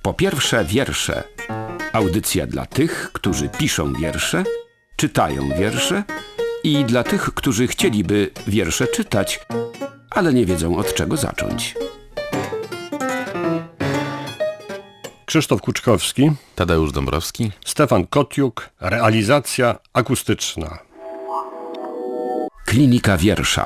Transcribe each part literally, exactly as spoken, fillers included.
Po pierwsze wiersze. Audycja dla tych, którzy piszą wiersze, czytają wiersze i dla tych, którzy chcieliby wiersze czytać, ale nie wiedzą od czego zacząć. Krzysztof Kuczkowski, Tadeusz Dąbrowski, Stefan Kotiuk, realizacja akustyczna. Klinika wiersza.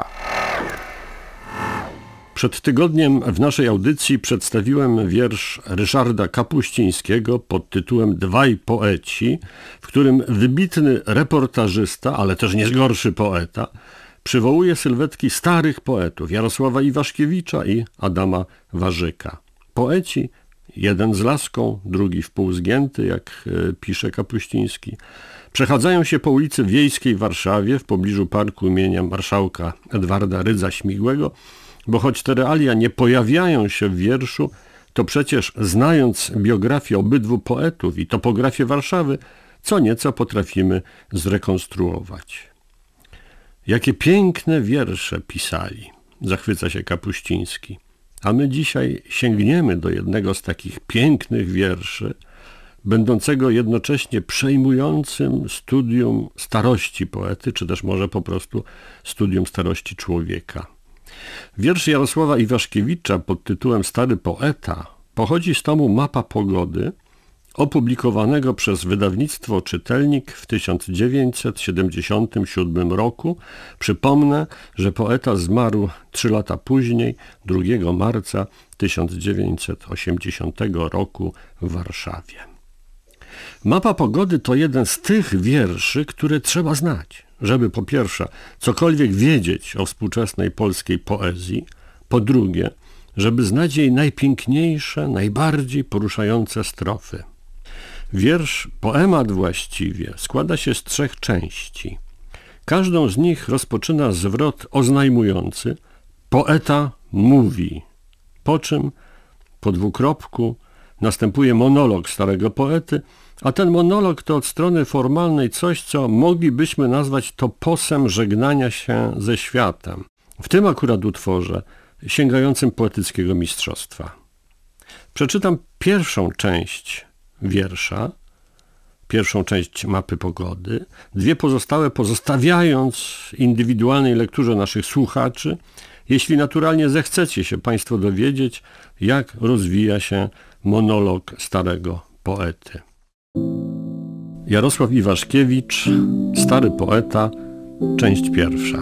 Przed tygodniem w naszej audycji przedstawiłem wiersz Ryszarda Kapuścińskiego pod tytułem Dwaj poeci, w którym wybitny reportażysta, ale też nie gorszy poeta, przywołuje sylwetki starych poetów Jarosława Iwaszkiewicza i Adama Warzyka. Poeci, jeden z laską, drugi wpółzgięty, jak pisze Kapuściński, przechadzają się po ulicy Wiejskiej w Warszawie w pobliżu parku imienia marszałka Edwarda Rydza-Śmigłego, bo choć te realia nie pojawiają się w wierszu, to przecież znając biografię obydwu poetów i topografię Warszawy, co nieco potrafimy zrekonstruować. Jakie piękne wiersze pisali, zachwyca się Kapuściński. A my dzisiaj sięgniemy do jednego z takich pięknych wierszy, będącego jednocześnie przejmującym studium starości poety, czy też może po prostu studium starości człowieka. Wiersz Jarosława Iwaszkiewicza pod tytułem Stary poeta pochodzi z tomu Mapa pogody, opublikowanego przez wydawnictwo Czytelnik w tysiąc dziewięćset siedemdziesiątym siódmym roku. Przypomnę, że poeta zmarł trzy lata później, drugiego marca tysiąc dziewięćset osiemdziesiątego roku w Warszawie. Mapa pogody to jeden z tych wierszy, które trzeba znać, żeby po pierwsze cokolwiek wiedzieć o współczesnej polskiej poezji, po drugie, żeby znać jej najpiękniejsze, najbardziej poruszające strofy. Wiersz, poemat właściwie, składa się z trzech części. Każdą z nich rozpoczyna zwrot oznajmujący poeta mówi, po czym po dwukropku następuje monolog starego poety, a ten monolog to od strony formalnej coś, co moglibyśmy nazwać toposem żegnania się ze światem. W tym akurat utworze, sięgającym poetyckiego mistrzostwa. Przeczytam pierwszą część wiersza, pierwszą część mapy pogody, dwie pozostałe pozostawiając indywidualnej lekturze naszych słuchaczy, jeśli naturalnie zechcecie się Państwo dowiedzieć, jak rozwija się monolog starego poety. Jarosław Iwaszkiewicz, Stary poeta, część pierwsza.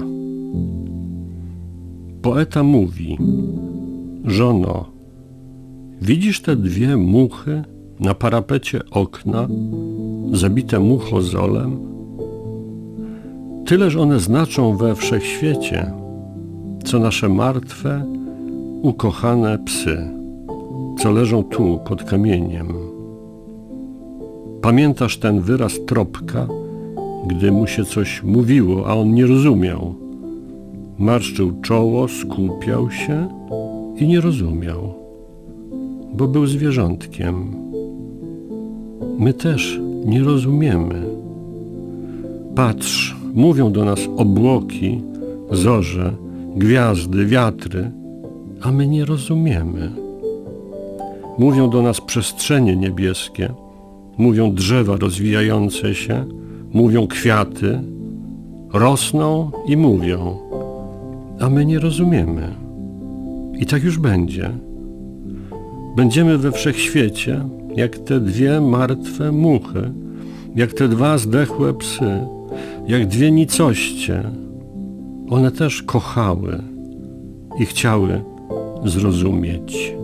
Poeta mówi: żono, widzisz te dwie muchy na parapecie okna, zabite muchozolem? Tyleż one znaczą we wszechświecie, co nasze martwe, ukochane psy, co leżą tu pod kamieniem. Pamiętasz ten wyraz tropka, gdy mu się coś mówiło, a on nie rozumiał? Marszczył czoło, skupiał się i nie rozumiał, bo był zwierzątkiem. My też nie rozumiemy. Patrz, mówią do nas obłoki, zorze, gwiazdy, wiatry, a my nie rozumiemy. Mówią do nas przestrzenie niebieskie, mówią drzewa rozwijające się, mówią kwiaty, rosną i mówią, a my nie rozumiemy. I tak już będzie. Będziemy we wszechświecie, jak te dwie martwe muchy, jak te dwa zdechłe psy, jak dwie nicoście. One też kochały i chciały zrozumieć.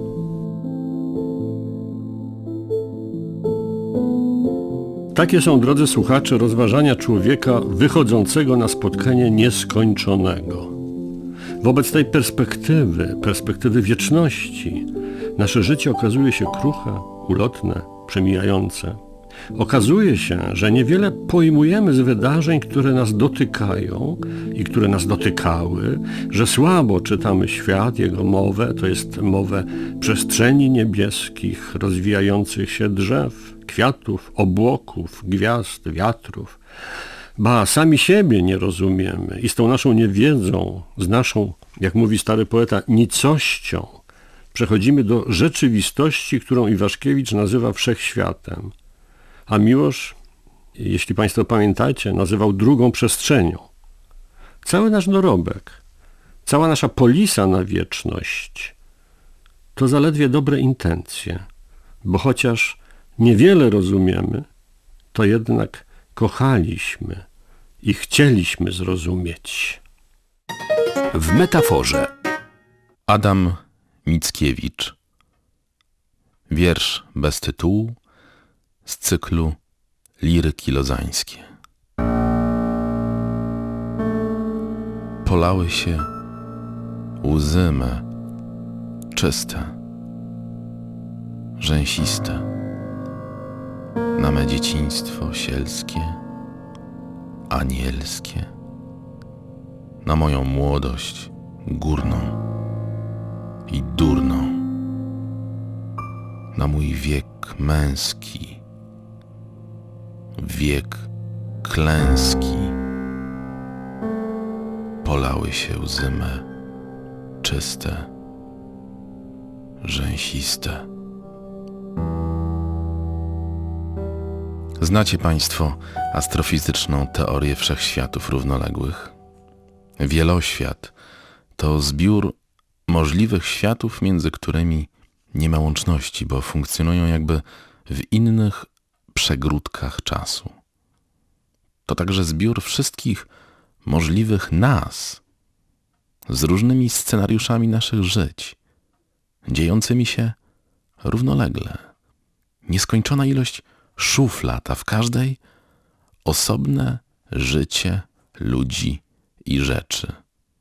Takie są, drodzy słuchacze, rozważania człowieka wychodzącego na spotkanie nieskończonego. Wobec tej perspektywy, perspektywy wieczności, nasze życie okazuje się kruche, ulotne, przemijające. Okazuje się, że niewiele pojmujemy z wydarzeń, które nas dotykają i które nas dotykały, że słabo czytamy świat, jego mowę, to jest mowę przestrzeni niebieskich, rozwijających się drzew, kwiatów, obłoków, gwiazd, wiatrów. Ba, sami siebie nie rozumiemy i z tą naszą niewiedzą, z naszą, jak mówi stary poeta, nicością, przechodzimy do rzeczywistości, którą Iwaszkiewicz nazywa wszechświatem, a Miłosz, jeśli Państwo pamiętacie, nazywał drugą przestrzenią. Cały nasz dorobek, cała nasza polisa na wieczność to zaledwie dobre intencje, bo chociaż niewiele rozumiemy, to jednak kochaliśmy i chcieliśmy zrozumieć. W metaforze. Adam Mickiewicz. Wiersz bez tytułu z cyklu Liryki Lozańskie. Polały się łzy me czyste, rzęsiste, na me dzieciństwo sielskie, anielskie, na moją młodość górną i durną, na mój wiek męski, wiek klęski. Polały się łzy me czyste, rzęsiste. Znacie Państwo astrofizyczną teorię wszechświatów równoległych? Wieloświat to zbiór możliwych światów, między którymi nie ma łączności, bo funkcjonują jakby w innych przegródkach czasu. To także zbiór wszystkich możliwych nas z różnymi scenariuszami naszych żyć, dziejącymi się równolegle. Nieskończona ilość szuflad, a w każdej osobne życie ludzi i rzeczy.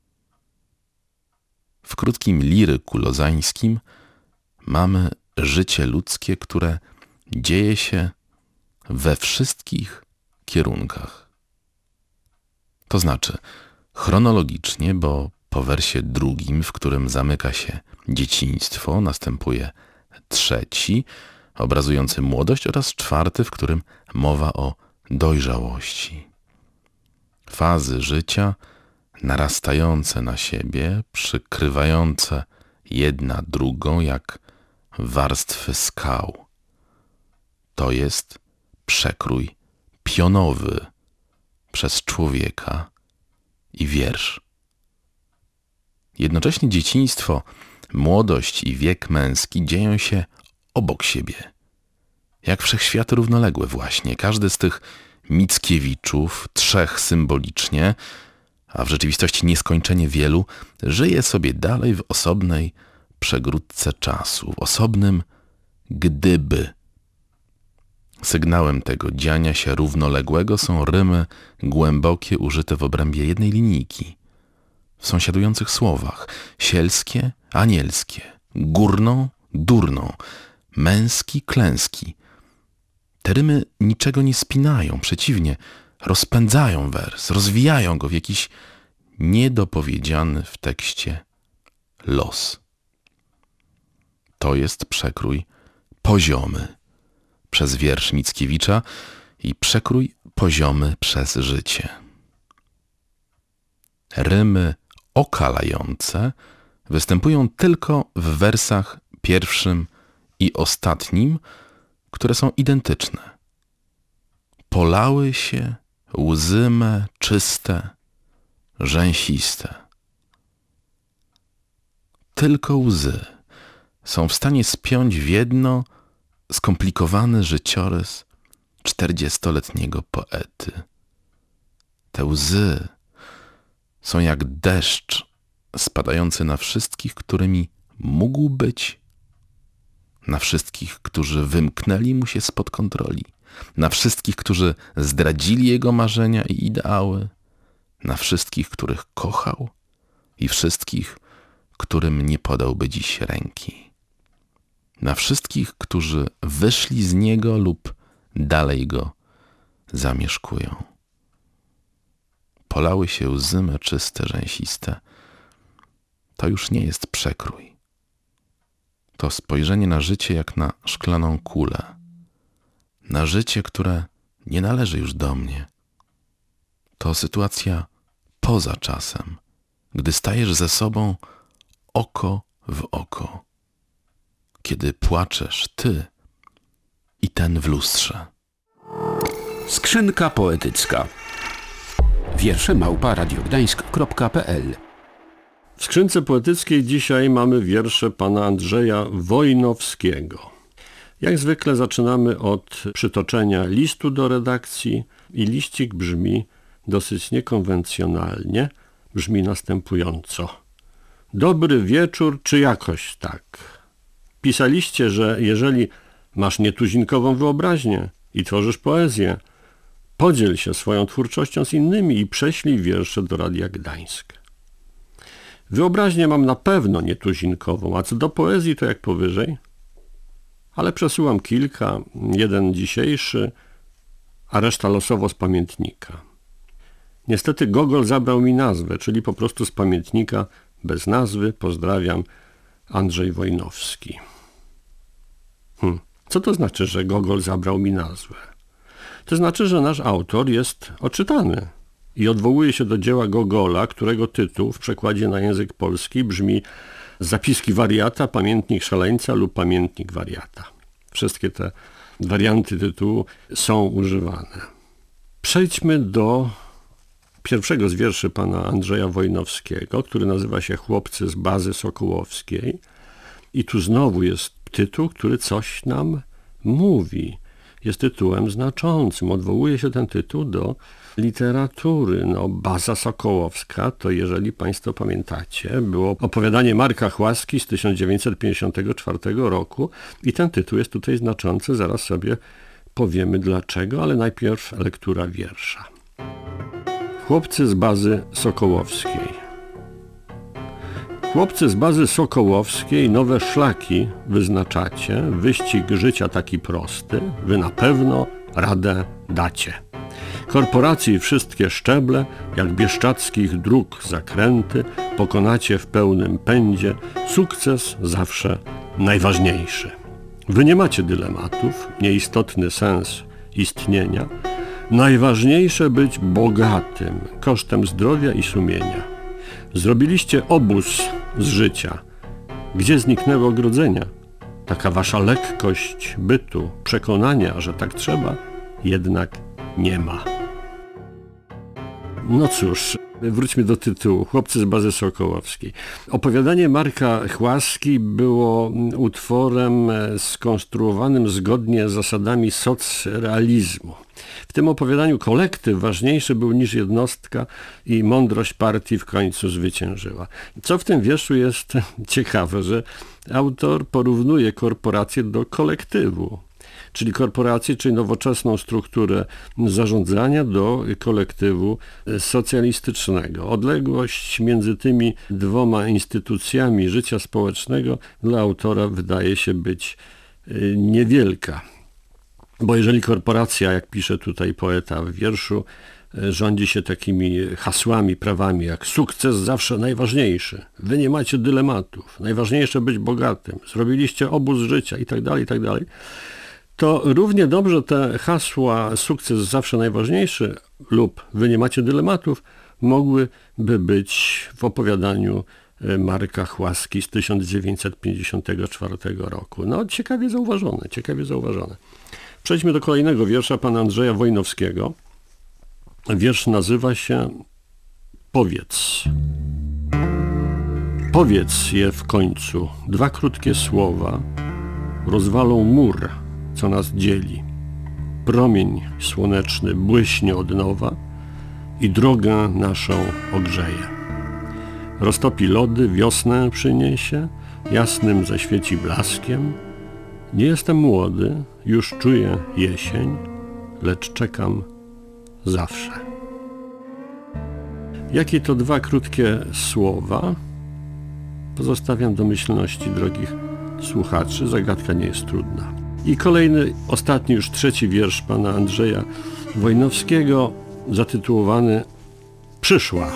W krótkim liryku lozańskim mamy życie ludzkie, które dzieje się we wszystkich kierunkach. To znaczy chronologicznie, bo po wersie drugim, w którym zamyka się dzieciństwo, następuje trzeci, obrazujący młodość, oraz czwarty, w którym mowa o dojrzałości. Fazy życia narastające na siebie, przykrywające jedna drugą jak warstwy skał. To jest przekrój pionowy przez człowieka i wiersz. Jednocześnie dzieciństwo, młodość i wiek męski dzieją się obok siebie. Jak wszechświaty równoległe właśnie. Każdy z tych Mickiewiczów, trzech symbolicznie, a w rzeczywistości nieskończenie wielu, żyje sobie dalej w osobnej przegródce czasu, w osobnym gdyby. Sygnałem tego dziania się równoległego są rymy głębokie użyte w obrębie jednej linijki, w sąsiadujących słowach: sielskie, anielskie, górną, durną, męski, klęski. Te rymy niczego nie spinają, przeciwnie, rozpędzają wers, rozwijają go w jakiś niedopowiedziany w tekście los. To jest przekrój poziomy przez wiersz Mickiewicza i przekrój poziomy przez życie. Rymy okalające występują tylko w wersach pierwszym i ostatnim, które są identyczne. Polały się łzy me czyste, rzęsiste. Tylko łzy są w stanie spiąć w jedno skomplikowany życiorys czterdziestoletniego poety. Te łzy są jak deszcz spadający na wszystkich, którymi mógł być, na wszystkich, którzy wymknęli mu się spod kontroli, na wszystkich, którzy zdradzili jego marzenia i ideały, na wszystkich, których kochał i wszystkich, którym nie podałby dziś ręki, na wszystkich, którzy wyszli z niego lub dalej go zamieszkują. Polały się łzy me czyste, rzęsiste. To już nie jest przekrój. To spojrzenie na życie jak na szklaną kulę. Na życie, które nie należy już do mnie. To sytuacja poza czasem, gdy stajesz ze sobą oko w oko. kiedy płaczesz ty i ten w lustrze. Skrzynka poetycka. Wiersze małpa radiogdańsk kropka p l. W skrzynce poetyckiej dzisiaj mamy wiersze pana Andrzeja Wojnowskiego. Jak zwykle zaczynamy od przytoczenia listu do redakcji i liścik brzmi dosyć niekonwencjonalnie, brzmi następująco. Dobry wieczór, czy jakoś tak. Pisaliście, że jeżeli masz nietuzinkową wyobraźnię i tworzysz poezję, podziel się swoją twórczością z innymi i prześlij wiersze do Radia Gdańsk. Wyobraźnię mam na pewno nietuzinkową, a co do poezji to jak powyżej. Ale przesyłam kilka, jeden dzisiejszy, a reszta losowo z pamiętnika. Niestety Gogol zabrał mi nazwę, czyli po prostu z pamiętnika bez nazwy. Pozdrawiam, Andrzej Wojnowski. Hm. Co to znaczy, że Gogol zabrał mi nazwę? To znaczy, że nasz autor jest oczytany i odwołuje się do dzieła Gogola, którego tytuł w przekładzie na język polski brzmi Zapiski wariata, pamiętnik szaleńca lub pamiętnik wariata. Wszystkie te warianty tytułu są używane. Przejdźmy do pierwszego z wierszy pana Andrzeja Wojnowskiego, który nazywa się Chłopcy z bazy sokołowskiej. I tu znowu jest tytuł, który coś nam mówi. Jest tytułem znaczącym. Odwołuje się ten tytuł do literatury. No, Baza Sokołowska to, jeżeli państwo pamiętacie, było opowiadanie Marka Chłaski z tysiąc dziewięćset pięćdziesiątego czwartego roku i ten tytuł jest tutaj znaczący. Zaraz sobie powiemy dlaczego, ale najpierw lektura wiersza. Chłopcy z bazy sokołowskiej. Chłopcy z bazy sokołowskiej nowe szlaki wyznaczacie, wyścig życia taki prosty, wy na pewno radę dacie. Korporacji wszystkie szczeble, jak bieszczadzkich dróg zakręty, pokonacie w pełnym pędzie, sukces zawsze najważniejszy. Wy nie macie dylematów, nieistotny sens istnienia, najważniejsze być bogatym, kosztem zdrowia i sumienia. Zrobiliście obóz z życia. Gdzie zniknęły ogrodzenia? Taka wasza lekkość bytu, przekonania, że tak trzeba, jednak nie ma. No cóż, wróćmy do tytułu. Chłopcy z bazy sokołowskiej. Opowiadanie Marka Chłaski było utworem skonstruowanym zgodnie z zasadami socrealizmu. W tym opowiadaniu kolektyw ważniejszy był niż jednostka i mądrość partii w końcu zwyciężyła. Co w tym wierszu jest ciekawe, że autor porównuje korporację do kolektywu. Czyli korporację, czyli nowoczesną strukturę zarządzania do kolektywu socjalistycznego. Odległość między tymi dwoma instytucjami życia społecznego dla autora wydaje się być niewielka. Bo jeżeli korporacja, jak pisze tutaj poeta w wierszu, rządzi się takimi hasłami, prawami jak sukces zawsze najważniejszy, wy nie macie dylematów, najważniejsze być bogatym, zrobiliście obóz życia i tak dalej, i tak dalej, to równie dobrze te hasła sukces zawsze najważniejszy lub wy nie macie dylematów mogłyby być w opowiadaniu Marka Chłaski z tysiąc dziewięćset pięćdziesiątego czwartego roku. No ciekawie zauważone, ciekawie zauważone. Przejdźmy do kolejnego wiersza pana Andrzeja Wojnowskiego. Wiersz nazywa się Powiedz. Powiedz je w końcu, dwa krótkie słowa rozwalą mur, co nas dzieli. Promień słoneczny błyśnie od nowa i drogę naszą ogrzeje. Roztopi lody, wiosnę przyniesie, jasnym zaświeci blaskiem. Nie jestem młody, już czuję jesień, lecz czekam zawsze. Jakie to dwa krótkie słowa? Pozostawiam do myślności drogich słuchaczy, zagadka nie jest trudna. I kolejny, ostatni, już trzeci wiersz pana Andrzeja Wojnowskiego, zatytułowany Przyszła.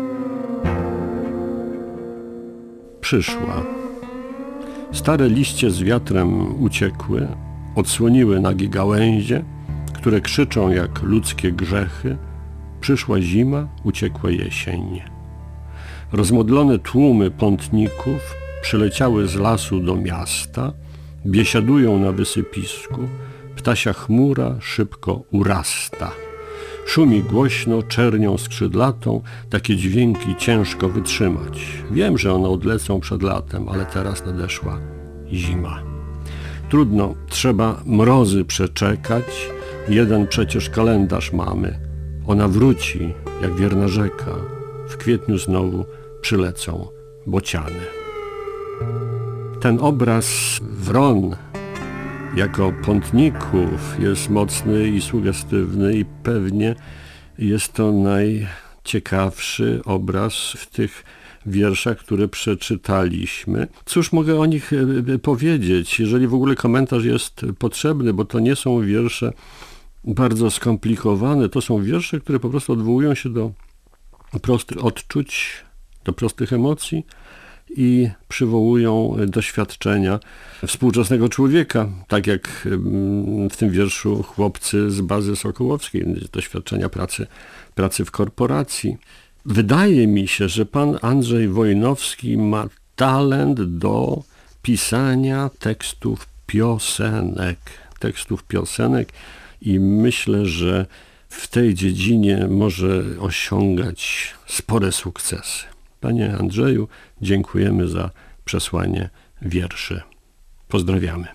Przyszła. Stare liście z wiatrem uciekły, odsłoniły nagie gałęzie, które krzyczą jak ludzkie grzechy. Przyszła zima, uciekła jesień. Rozmodlone tłumy pątników przyleciały z lasu do miasta, biesiadują na wysypisku, ptasia chmura szybko urasta. Szumi głośno, czernią skrzydlatą, takie dźwięki ciężko wytrzymać. Wiem, że one odlecą przed latem, ale teraz nadeszła zima. Trudno, trzeba mrozy przeczekać, jeden przecież kalendarz mamy. Ona wróci, jak wierna rzeka, w kwietniu znowu przylecą bociany. Ten obraz wron jako pątników jest mocny i sugestywny i pewnie jest to najciekawszy obraz w tych wierszach, które przeczytaliśmy. Cóż mogę o nich powiedzieć, jeżeli w ogóle komentarz jest potrzebny, bo to nie są wiersze bardzo skomplikowane, to są wiersze, które po prostu odwołują się do prostych odczuć, do prostych emocji i przywołują doświadczenia współczesnego człowieka, tak jak w tym wierszu chłopcy z bazy sokołowskiej, doświadczenia pracy, pracy w korporacji. Wydaje mi się, że pan Andrzej Wojnowski ma talent do pisania tekstów piosenek, tekstów piosenek i myślę, że w tej dziedzinie może osiągać spore sukcesy. Panie Andrzeju, dziękujemy za przesłanie wierszy. Pozdrawiamy.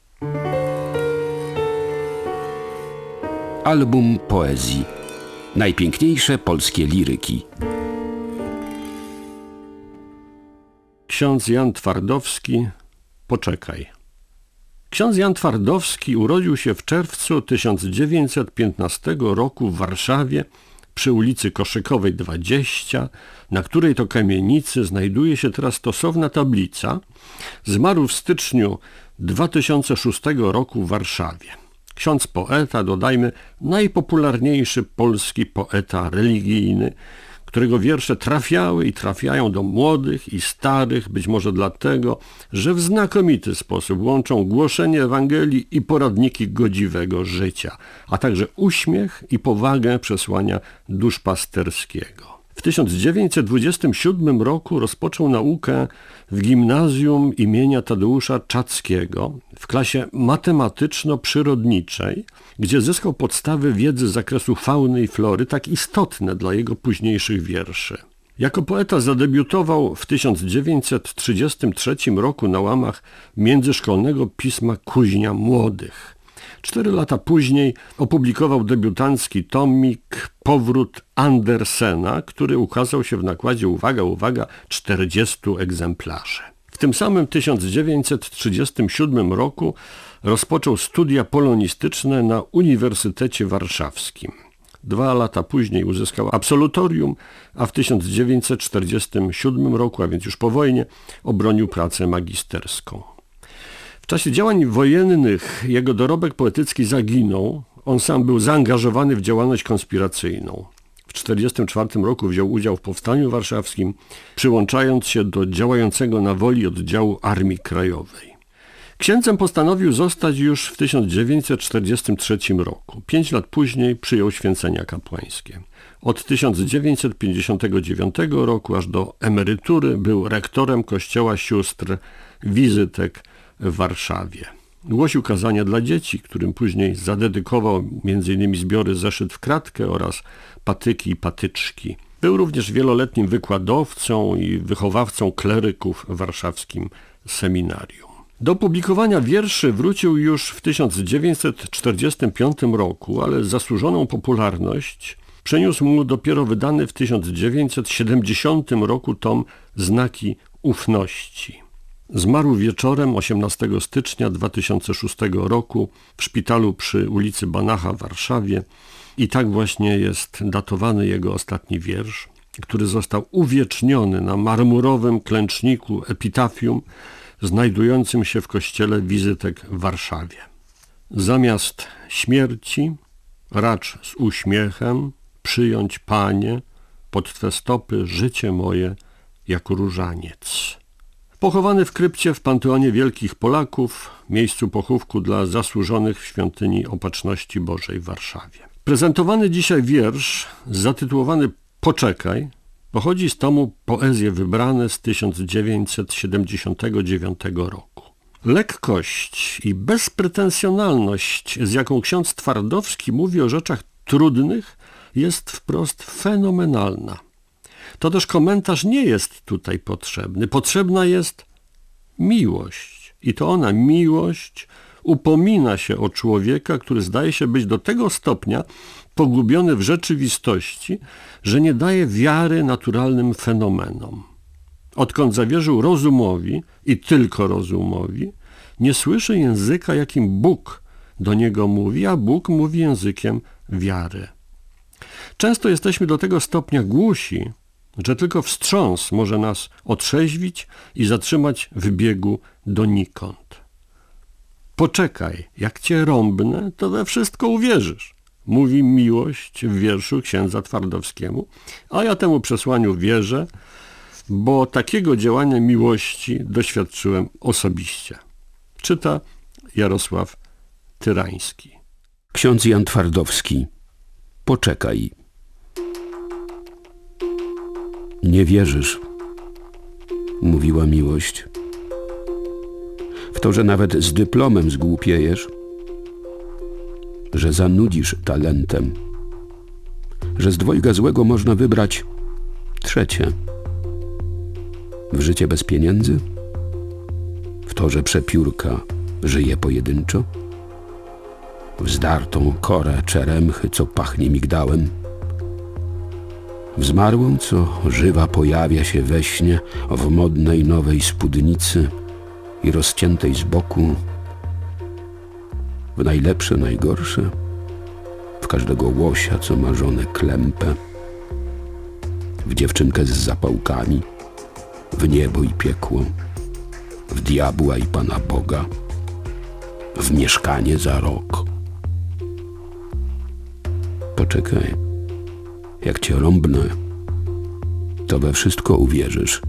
Album poezji. Najpiękniejsze polskie liryki. Ksiądz Jan Twardowski, Poczekaj. Ksiądz Jan Twardowski urodził się w czerwcu tysiąc dziewięćset piętnastego roku w Warszawie przy ulicy Koszykowej dwadzieścia, na której to kamienicy znajduje się teraz stosowna tablica. Zmarł w styczniu dwa tysiące szóstego roku w Warszawie. Ksiądz poeta, dodajmy, najpopularniejszy polski poeta religijny, którego wiersze trafiały i trafiają do młodych i starych, być może dlatego, że w znakomity sposób łączą głoszenie Ewangelii i poradniki godziwego życia, a także uśmiech i powagę przesłania duszpasterskiego. W tysiąc dziewięćset dwudziestym siódmym roku rozpoczął naukę w gimnazjum imienia Tadeusza Czackiego w klasie matematyczno-przyrodniczej, gdzie zyskał podstawy wiedzy z zakresu fauny i flory, tak istotne dla jego późniejszych wierszy. Jako poeta zadebiutował w tysiąc dziewięćset trzydziestym trzecim roku na łamach międzyszkolnego pisma Kuźnia Młodych. Cztery lata później opublikował debiutancki tomik Powrót Andersena, który ukazał się w nakładzie, uwaga, uwaga, czterdziestu egzemplarzy. W tym samym tysiąc dziewięćset trzydziestym siódmym roku rozpoczął studia polonistyczne na Uniwersytecie Warszawskim. Dwa lata później uzyskał absolutorium, a w tysiąc dziewięćset czterdziestym siódmym roku, a więc już po wojnie, obronił pracę magisterską. W czasie działań wojennych jego dorobek poetycki zaginął. On sam był zaangażowany w działalność konspiracyjną. W tysiąc dziewięćset czterdziestym czwartym roku wziął udział w Powstaniu Warszawskim, przyłączając się do działającego na Woli oddziału Armii Krajowej. Księdzem postanowił zostać już w tysiąc dziewięćset czterdziestym trzecim roku. Pięć lat później przyjął święcenia kapłańskie. Od tysiąc dziewięćset pięćdziesiątego dziewiątego roku aż do emerytury był rektorem kościoła sióstr Wizytek w Warszawie. Głosił kazania dla dzieci, którym później zadedykował między innymi zbiory Zeszyt w kratkę oraz Patyki i patyczki. Był również wieloletnim wykładowcą i wychowawcą kleryków w warszawskim seminarium. Do publikowania wierszy wrócił już w tysiąc dziewięćset czterdziestym piątym roku, ale zasłużoną popularność przeniósł mu dopiero wydany w tysiąc dziewięćset siedemdziesiątym roku tom Znaki ufności. Zmarł wieczorem osiemnastego stycznia dwa tysiące szóstego roku w szpitalu przy ulicy Banacha w Warszawie i tak właśnie jest datowany jego ostatni wiersz, który został uwieczniony na marmurowym klęczniku epitafium znajdującym się w kościele Wizytek w Warszawie. Zamiast śmierci racz z uśmiechem przyjąć, Panie, pod Twe stopy życie moje jak różaniec. Pochowany w krypcie w Panteonie Wielkich Polaków, miejscu pochówku dla zasłużonych w Świątyni Opatrzności Bożej w Warszawie. Prezentowany dzisiaj wiersz zatytułowany Poczekaj pochodzi z tomu Poezje wybrane z tysiąc dziewięćset siedemdziesiątego dziewiątego roku. Lekkość i bezpretensjonalność, z jaką ksiądz Twardowski mówi o rzeczach trudnych, jest wprost fenomenalna. To też komentarz nie jest tutaj potrzebny. Potrzebna jest miłość. I to ona, miłość, upomina się o człowieka, który zdaje się być do tego stopnia pogubiony w rzeczywistości, że nie daje wiary naturalnym fenomenom. Odkąd zawierzył rozumowi i tylko rozumowi, nie słyszy języka, jakim Bóg do niego mówi, a Bóg mówi językiem wiary. Często jesteśmy do tego stopnia głusi, że tylko wstrząs może nas otrzeźwić i zatrzymać w biegu donikąd. Poczekaj, jak cię rąbnę, to we wszystko uwierzysz, mówi miłość w wierszu księdza Twardowskiemu, a ja temu przesłaniu wierzę, bo takiego działania miłości doświadczyłem osobiście. Czyta Jarosław Tyrański. Ksiądz Jan Twardowski. Poczekaj. Nie wierzysz, mówiła miłość. W to, że nawet z dyplomem zgłupiejesz, że zanudzisz talentem, że z dwojga złego można wybrać trzecie. W życie bez pieniędzy? W to, że przepiórka żyje pojedynczo? W zdartą korę czeremchy, co pachnie migdałem? W zmarłą, co żywa pojawia się we śnie w modnej nowej spódnicy i rozciętej z boku? W najlepsze, najgorsze? W każdego łosia, co ma żonę klępę? W dziewczynkę z zapałkami? W niebo i piekło? W diabła i Pana Boga? W mieszkanie za rok? Poczekaj, jak cię rąbnę, to we wszystko uwierzysz.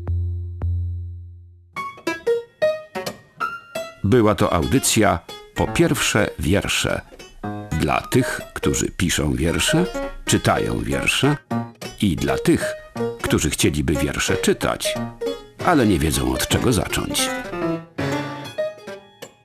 Była to audycja Po pierwsze wiersze. Dla tych, którzy piszą wiersze, czytają wiersze i dla tych, którzy chcieliby wiersze czytać, ale nie wiedzą od czego zacząć.